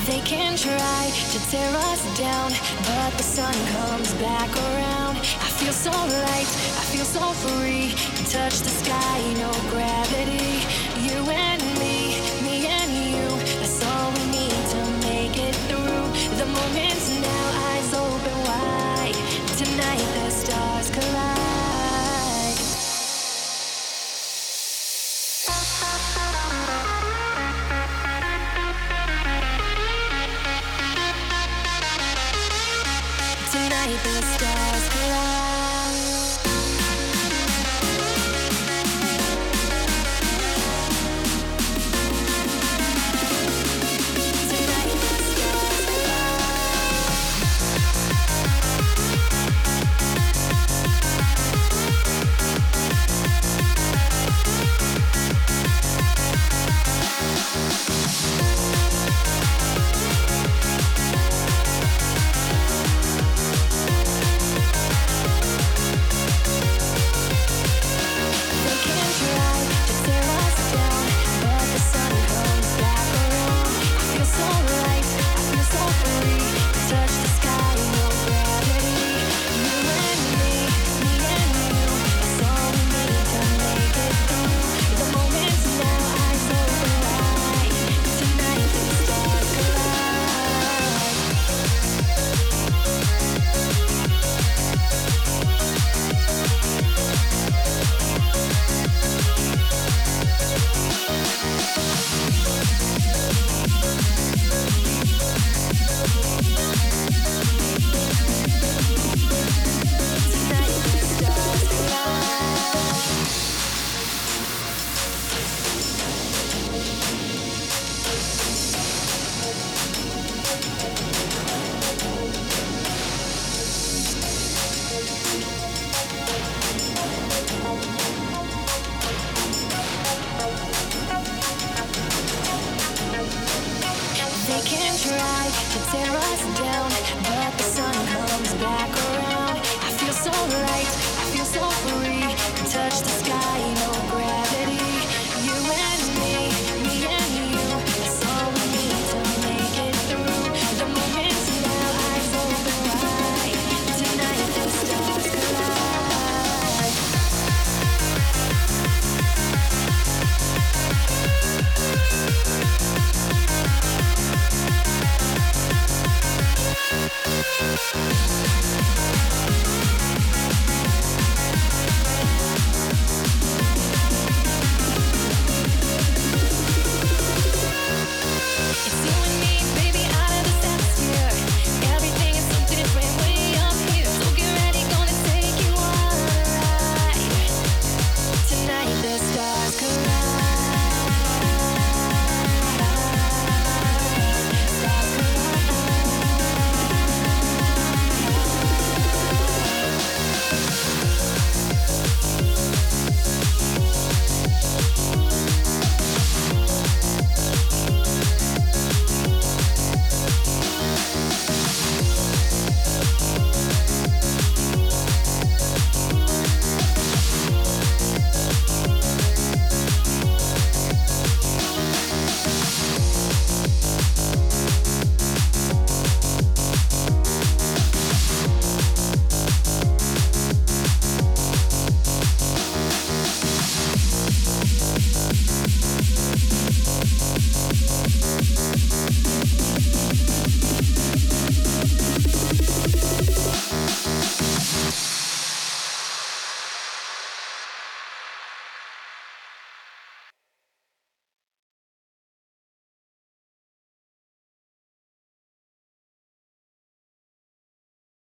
They can try to tear us down, but the sun comes back around. I feel so light, I feel so free. Touch the sky, no gravity. You and me and you. That's all we need to make it through. The moment's now, eyes open wide. Tonight the stars collide. Tonight the stars collide. They can try to tear us down, but the sun comes back around. I feel so light, I feel so free.